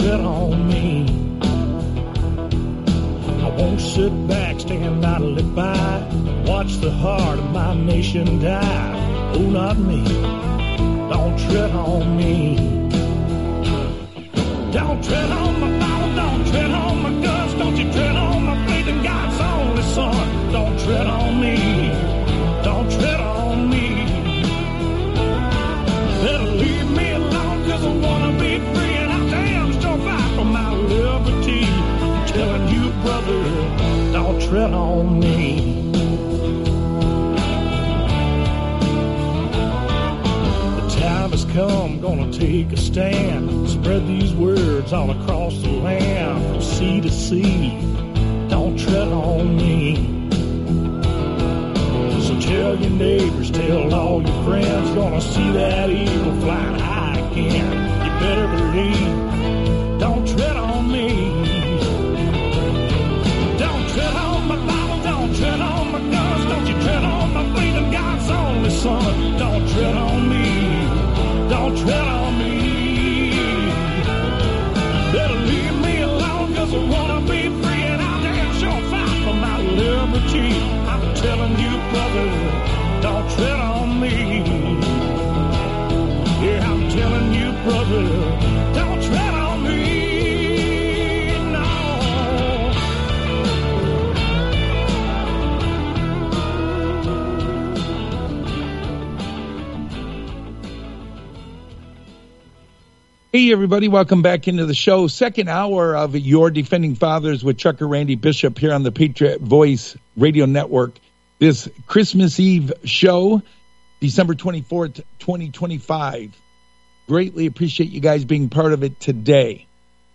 tread on me. I won't sit back, stand idly by, watch the heart of my nation die. Oh, not me. Don't tread on me. Don't tread on my Bible, don't tread on my guts, don't you tread on my faith in God's only Son. Don't tread on me. Don't tread on me. Better leave me alone, 'cause I wanna be free, and I damn sure fight for my liberty. I'm telling you, brother, don't tread on me. The time has come, gonna take a stand, spread these words all across the land, from sea to sea. Don't tread on me. So tell your neighbors, tell all your friends, gonna see that eagle flying high again. You better believe, don't tread on me. Don't tread on my Bible, don't tread on my guns, don't you tread on my faith in God's only Son. Don't tread on me, don't tread on me. Better leave me alone, 'cause I wanna be free, and I'll damn sure fight for my liberty. I'm telling you, brother, don't tread on me. Yeah, I'm telling you, brother, don't tread on me. No. Hey, everybody. Welcome back into the show. Second hour of Your Defending Fathers with Chuck and Randy Bishop here on the Patriot Voice Radio Network. This Christmas Eve show, December 24th, 2025. Greatly appreciate you guys being part of it today.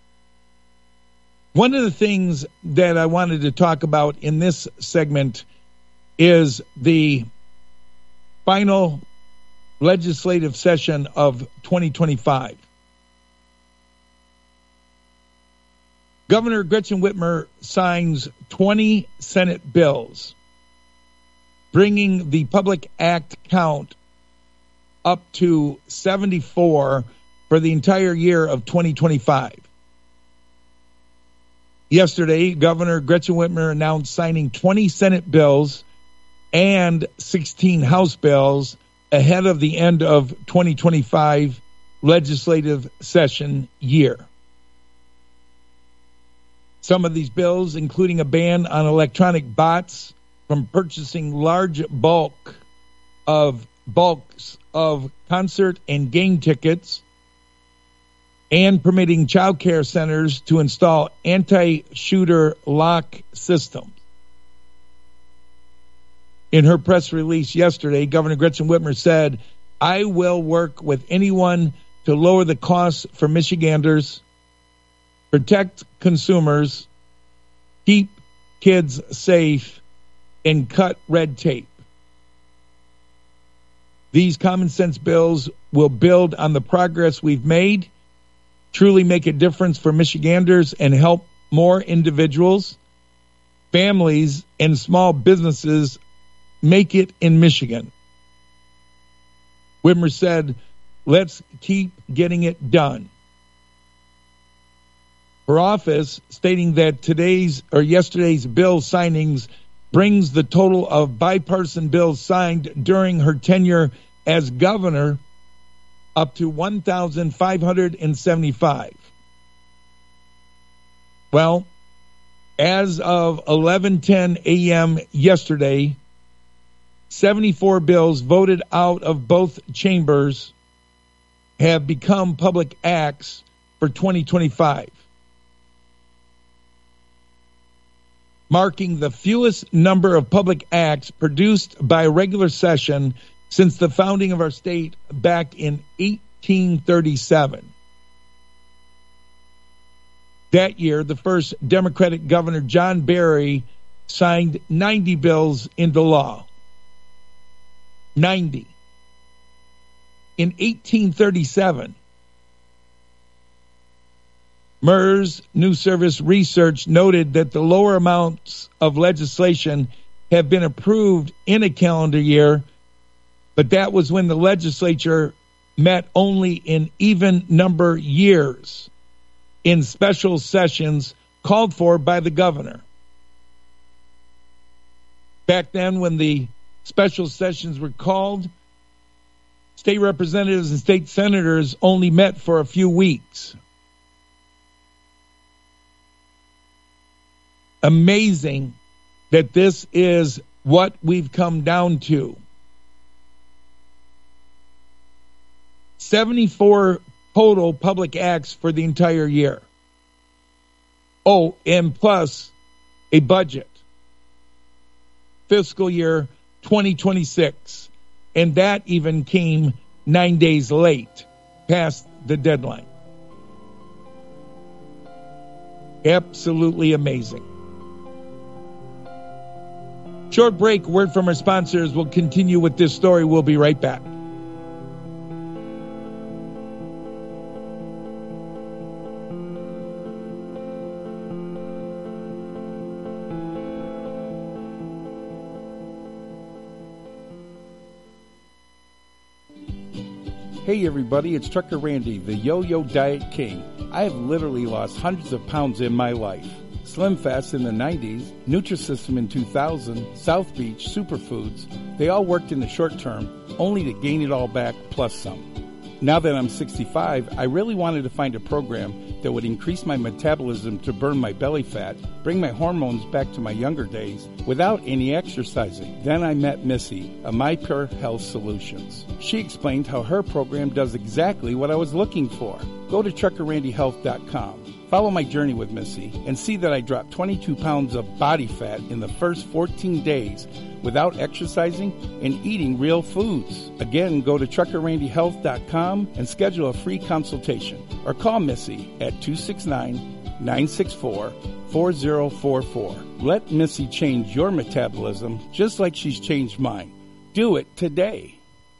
One of the things that I wanted to talk about in this segment is the final legislative session of 2025. Governor Gretchen Whitmer signs 20 Senate bills, bringing the public act count up to 74 for the entire year of 2025. Yesterday, Governor Gretchen Whitmer announced signing 20 Senate bills and 16 House bills ahead of the end of 2025 legislative session year. Some of these bills, including a ban on electronic bots from purchasing large bulks of concert and game tickets, and permitting child care centers to install anti-shooter lock systems. In her press release yesterday, Governor Gretchen Whitmer said, "I will work with anyone to lower the costs for Michiganders, protect consumers, keep kids safe, and cut red tape. These common sense bills will build on the progress we've made, truly make a difference for Michiganders, and help more individuals, families, and small businesses make it in Michigan." Whitmer said, "Let's keep getting it done." For office, stating that yesterday's bill signings brings the total of bipartisan bills signed during her tenure as governor up to 1,575. Well, as of 11:10 a.m. yesterday, 74 bills voted out of both chambers have become public acts for 2025, marking the fewest number of public acts produced by a regular session since the founding of our state back in 1837. That year, the first Democratic governor, John Barry, signed 90 bills into law. 90. In 1837, MERS News Service research noted that the lower amounts of legislation have been approved in a calendar year, but that was when the legislature met only in even number years. in special sessions called for by the governor. Back then, when the special sessions were called, state representatives and state senators only met for a few weeks. Amazing that this is what we've come down to. 74 total public acts for the entire year. Oh, and plus a budget. Fiscal year 2026. And that even came 9 days late, past the deadline. Absolutely amazing. Short break, word from our sponsors. We'll continue with this story. We'll be right back. Hey everybody, it's Trucker Randy, the Yo-Yo Diet King. I have literally lost hundreds of pounds in my life. Slim Fast in the 90s, Nutrisystem in 2000, South Beach, Superfoods, they all worked in the short term, only to gain it all back plus some. Now that I'm 65, I really wanted to find a program that would increase my metabolism to burn my belly fat, bring my hormones back to my younger days, without any exercising. Then I met Missy, of My Pure Health Solutions. She explained how her program does exactly what I was looking for. Go to truckerrandyhealth.com. Follow my journey with Missy and see that I dropped 22 pounds of body fat in the first 14 days without exercising and eating real foods. Again, go to truckerrandyhealth.com and schedule a free consultation or call Missy at 269-964-4044. Let Missy change your metabolism just like she's changed mine. Do it today.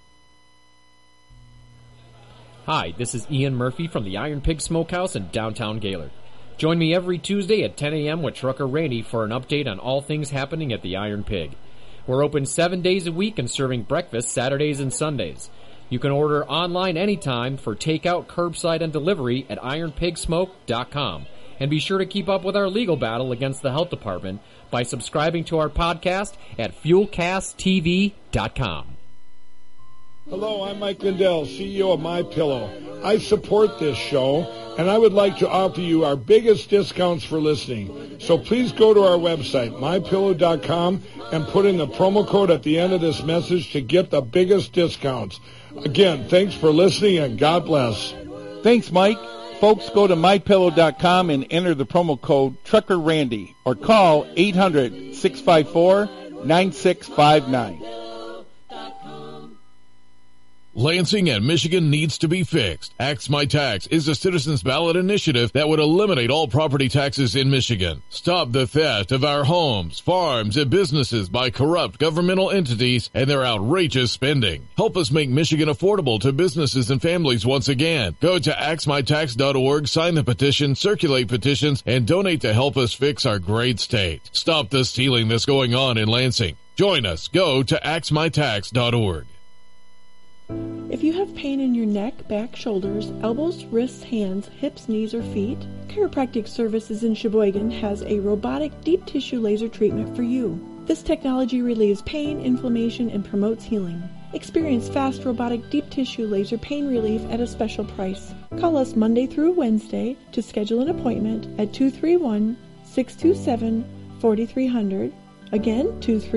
Hi, this is Ian Murphy from the Iron Pig Smokehouse in downtown Gaylord. Join me every Tuesday at 10 a.m. with Trucker Randy for an update on all things happening at the Iron Pig. We're open 7 days a week and serving breakfast Saturdays and Sundays. You can order online anytime for takeout, curbside, and delivery at ironpigsmoke.com. And be sure to keep up with our legal battle against the health department by subscribing to our podcast at fuelcasttv.com. Hello, I'm Mike Lindell, CEO of MyPillow. I support this show, and I would like to offer you our biggest discounts for listening. So please go to our website, MyPillow.com, and put in the promo code at the end of this message to get the biggest discounts. Again, thanks for listening, and God bless. Thanks, Mike. Folks, go to MyPillow.com and enter the promo code TruckerRandy or call 800-654-9659. Lansing and Michigan needs to be fixed. Axe My Tax is a citizens ballot initiative that would eliminate all property taxes in Michigan. Stop the theft of our homes, farms, and businesses by corrupt governmental entities and their outrageous spending. Help us make Michigan affordable to businesses and families once again. Go to axmytax.org, sign the petition, circulate petitions, and donate to help us fix our great state. Stop the stealing that's going on in Lansing. Join us. Go to axmytax.org. If you have pain in your neck, back, shoulders, elbows, wrists, hands, hips, knees, or feet, Chiropractic Services in Sheboygan has a robotic deep tissue laser treatment for you. This technology relieves pain, inflammation, and promotes healing. Experience fast robotic deep tissue laser pain relief at a special price. Call us Monday through Wednesday to schedule an appointment at 231-627-4300. Again,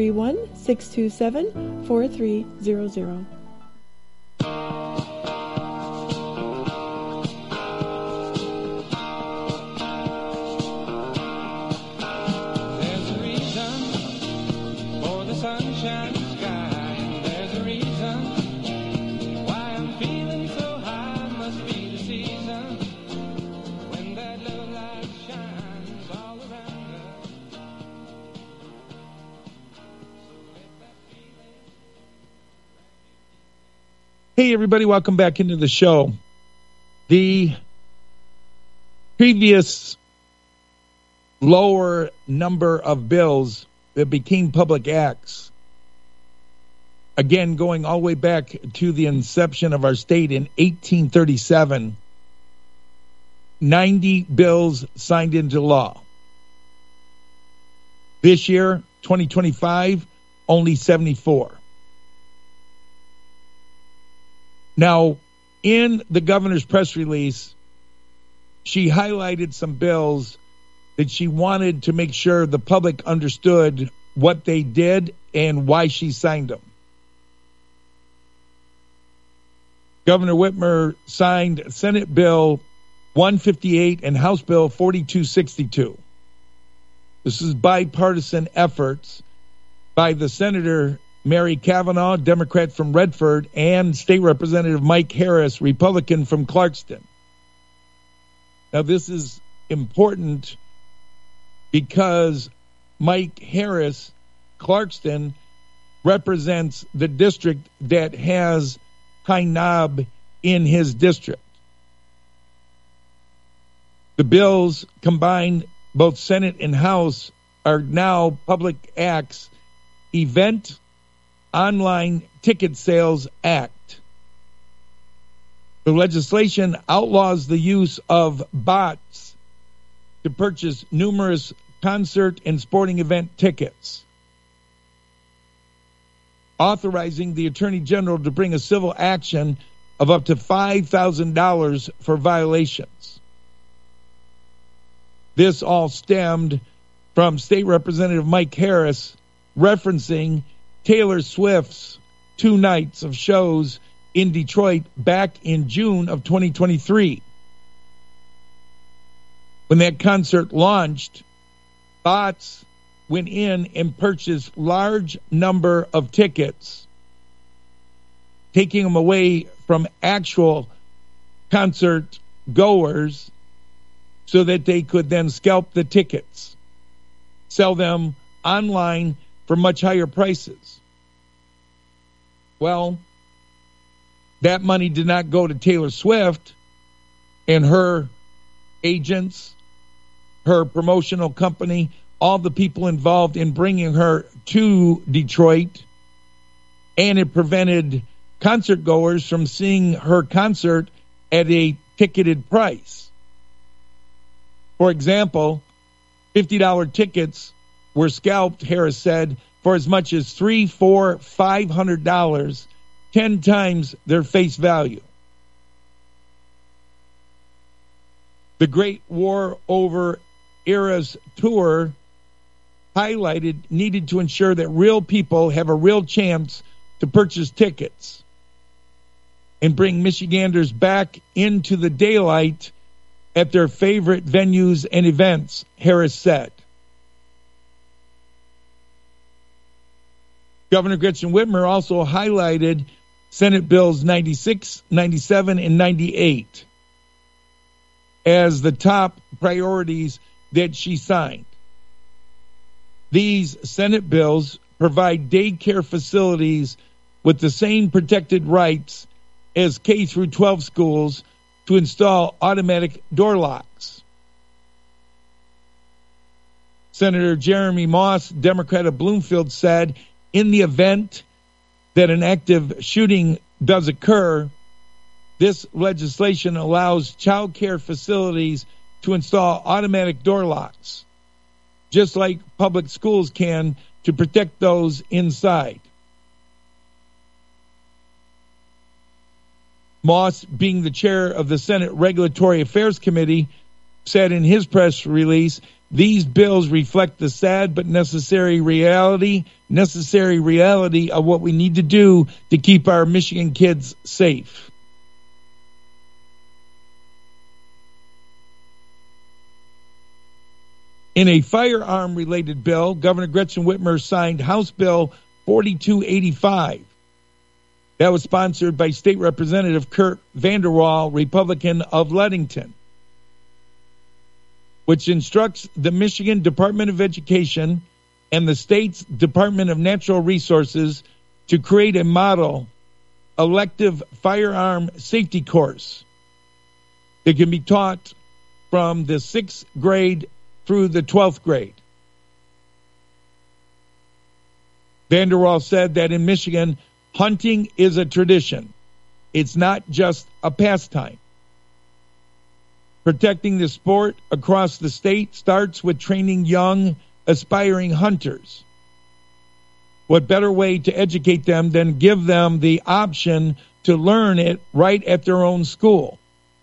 231-627-4300. Hey, everybody, welcome back into the show. The previous lower number of bills that became public acts, again, going all the way back to the inception of our state in 1837, 90 bills signed into law. This year, 2025, only 74. Now, in the governor's press release, she highlighted some bills that she wanted to make sure the public understood what they did and why she signed them. Governor Whitmer signed Senate Bill 158 and House Bill 4262. This is bipartisan efforts by the Senator Mary Cavanaugh, Democrat from Redford, and State Representative Mike Harris, Republican from Clarkston. Now, this is important because Mike Harris, Clarkston, represents the district that has Pine Knob in his district. The bills combined, both Senate and House, are now Public Acts Event Online Ticket Sales Act. The legislation outlaws the use of bots to purchase numerous concert and sporting event tickets, authorizing the Attorney General to bring a civil action of up to $5,000 for violations. This all stemmed from State Representative Mike Harris referencing Taylor Swift's 2 nights of shows in Detroit back in June of 2023. When that concert launched, bots went in and purchased large number of tickets, taking them away from actual concert goers so that they could then scalp the tickets, sell them online for much higher prices. Well, that money did not go to Taylor Swift and her agents, her promotional company, all the people involved in bringing her to Detroit, and it prevented concert goers from seeing her concert at a ticketed price. For example, $50 tickets were scalped, Harris said, for as much as $300, $400, $500, 10 times their face value. The Great War Over Eras tour needed to ensure that real people have a real chance to purchase tickets and bring Michiganders back into the daylight at their favorite venues and events, Harris said. Governor Gretchen Whitmer also highlighted Senate Bills 96, 97, and 98 as the top priorities that she signed. These Senate bills provide daycare facilities with the same protected rights as K through 12 schools to install automatic door locks. Senator Jeremy Moss, Democrat of Bloomfield, said, in the event that an active shooting does occur, this legislation allows child care facilities to install automatic door locks, just like public schools can, to protect those inside. Moss, being the chair of the Senate Regulatory Affairs Committee, said in his press release, these bills reflect the sad but necessary reality of what we need to do to keep our Michigan kids safe. In a firearm-related bill, Governor Gretchen Whitmer signed House Bill 4285. That was sponsored by State Representative Kurt Vanderwall, Republican of Leadington, which instructs the Michigan Department of Education and the state's Department of Natural Resources to create a model elective firearm safety course that can be taught from the 6th grade through the 12th grade. Vanderwall said that in Michigan, hunting is a tradition. It's not just a pastime. Protecting the sport across the state starts with training young, aspiring hunters. What better way to educate them than give them the option to learn it right at their own school?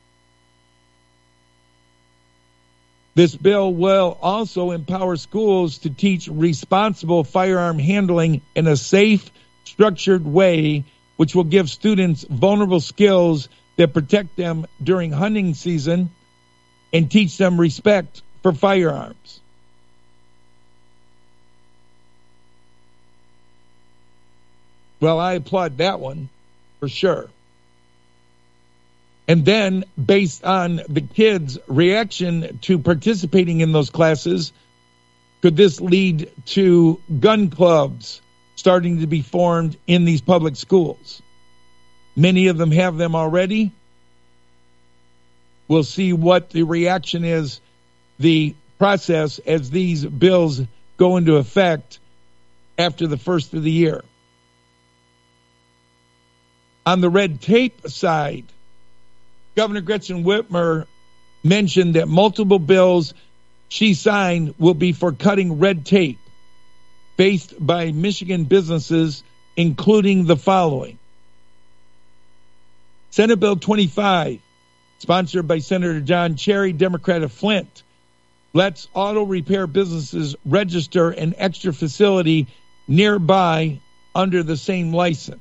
This bill will also empower schools to teach responsible firearm handling in a safe, structured way, which will give students vulnerable skills that protect them during hunting season and teach them respect for firearms. Well, I applaud that one for sure. And then, based on the kids' reaction to participating in those classes, could this lead to gun clubs starting to be formed in these public schools? Many of them have them already. We'll see what the reaction is, the process as these bills go into effect after the first of the year. On the red tape side, Governor Gretchen Whitmer mentioned that multiple bills she signed will be for cutting red tape faced by Michigan businesses, including the following. Senate Bill 25, sponsored by Senator John Cherry, Democrat of Flint, lets auto repair businesses register an extra facility nearby under the same license.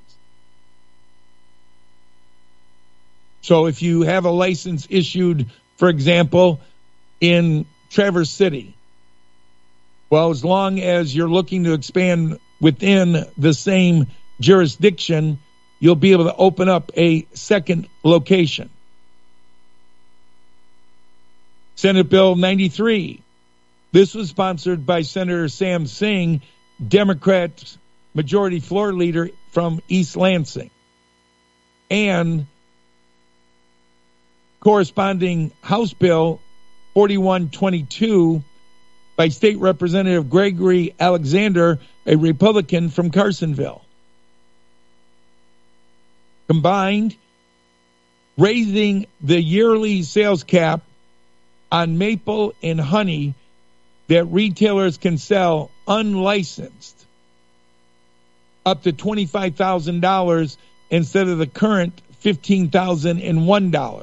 So if you have a license issued, for example, in Traverse City, well, as long as you're looking to expand within the same jurisdiction, you'll be able to open up a second location. Senate Bill 93. This was sponsored by Senator Sam Singh, Democrat Majority Floor Leader from East Lansing. And corresponding House Bill 4122 by State Representative Gregory Alexander, a Republican from Carsonville. Combined, raising the yearly sales cap on maple and honey that retailers can sell unlicensed up to $25,000 instead of the current $15,001.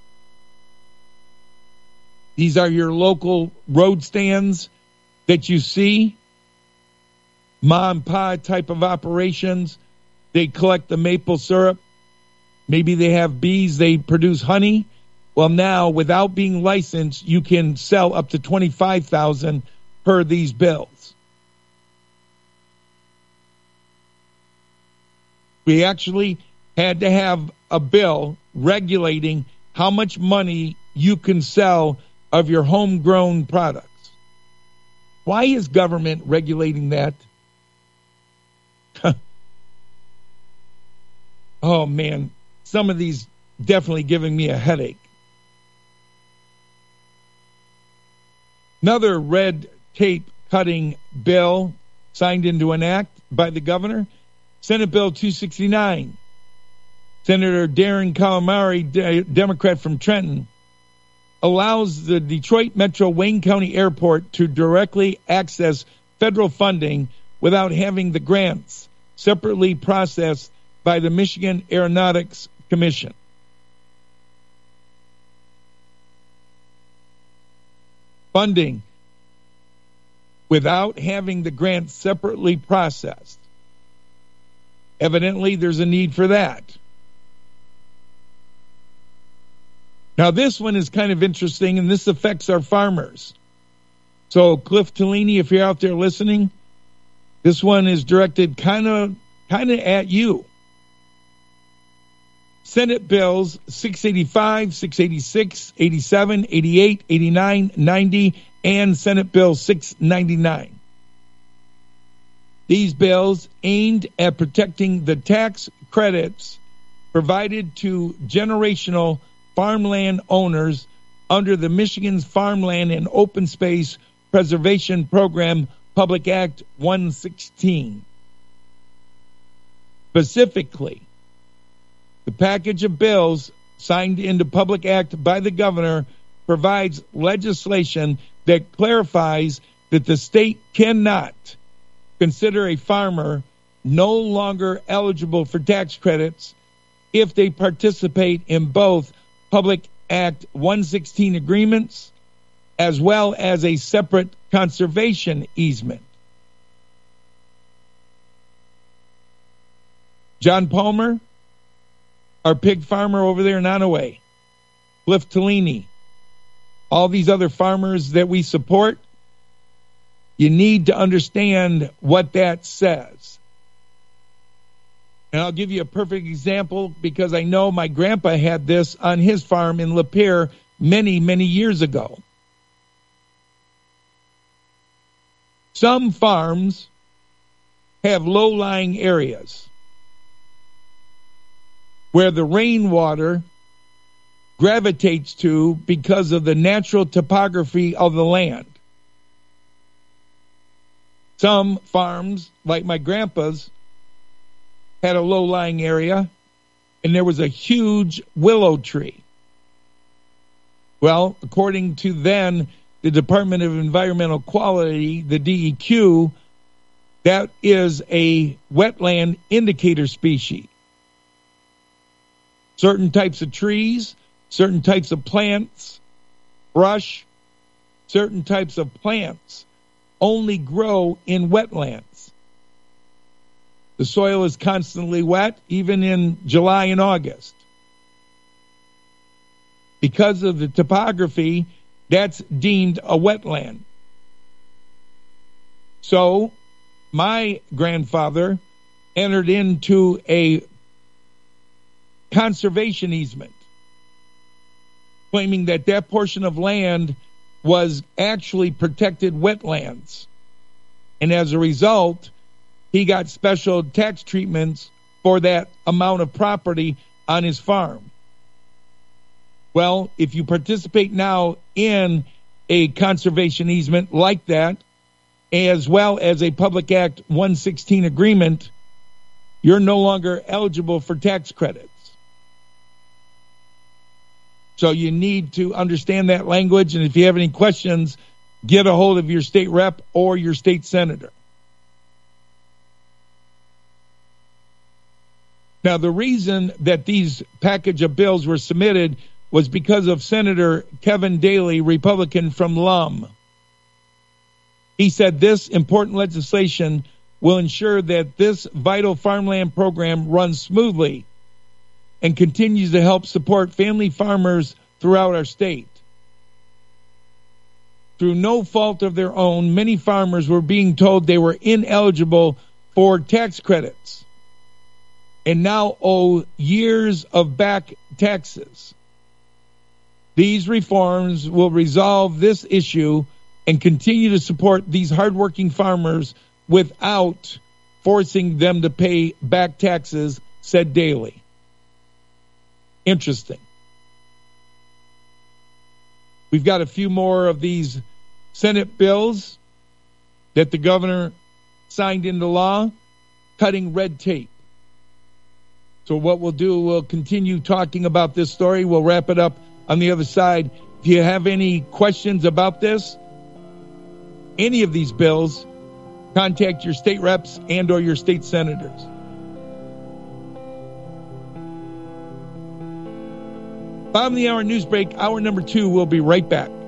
These are your local road stands that you see, mom and pop type of operations. They collect the maple syrup. Maybe they have bees, they produce honey. Well, now, without being licensed, you can sell up to $25,000 per these bills. We actually had to have a bill regulating how much money you can sell of your homegrown products. Why is government regulating that? Oh, man, some of these definitely giving me a headache. Another red tape cutting bill signed into an act by the governor, Senate Bill 269. Senator Darren Calamari, Democrat from Trenton, allows the Detroit Metro Wayne County Airport to directly access federal funding without having the grants separately processed by the Michigan Aeronautics Commission. Funding without having the grants separately processed. Evidently, there's a need for that. Now, this one is kind of interesting, and this affects our farmers. So, Cliff Tellini, if you're out there listening, this one is directed kind of at you. Senate Bills 685, 686, 87, 88, 89, 90, and Senate Bill 699. These bills aimed at protecting the tax credits provided to generational farmland owners under the Michigan's Farmland and Open Space Preservation Program, Public Act 116. Specifically, the package of bills signed into Public Act by the governor provides legislation that clarifies that the state cannot consider a farmer no longer eligible for tax credits if they participate in both Public Act 116 agreements as well as a separate conservation easement. John Palmer, our pig farmer over there in Onaway, Cliff Tellini, all these other farmers that we support, you need to understand what that says. And I'll give you a perfect example because I know my grandpa had this on his farm in Lapeer many, many years ago. Some farms have low-lying areas where the rainwater gravitates to because of the natural topography of the land. Some farms, like my grandpa's, had a low-lying area, and there was a huge willow tree. Well, according to then the Department of Environmental Quality, the DEQ, that is a wetland indicator species. Certain types of trees, certain types of plants, brush, certain types of plants only grow in wetlands. The soil is constantly wet, even in July and August. Because of the topography, that's deemed a wetland. So, my grandfather entered into a conservation easement, claiming that that portion of land was actually protected wetlands. And as a result, he got special tax treatments for that amount of property on his farm. Well, if you participate now in a conservation easement like that, as well as a Public Act 116 agreement, you're no longer eligible for tax credits. So you need to understand that language, and if you have any questions, get a hold of your state rep or your state senator. Now, the reason that these package of bills were submitted was because of Senator Kevin Daly, Republican from Lum. He said this important legislation will ensure that this vital farmland program runs smoothly and continues to help support family farmers throughout our state. Through no fault of their own, many farmers were being told they were ineligible for tax credits and now owe years of back taxes. These reforms will resolve this issue and continue to support these hardworking farmers without forcing them to pay back taxes, said Daly. Interesting. We've got a few more of these Senate bills that the governor signed into law, cutting red tape. So what we'll do, we'll continue talking about this story. We'll wrap it up on the other side. If you have any questions about this, any of these bills, contact your state reps and or your state senators. Bottom of the hour news break, hour number 2. We'll be right back.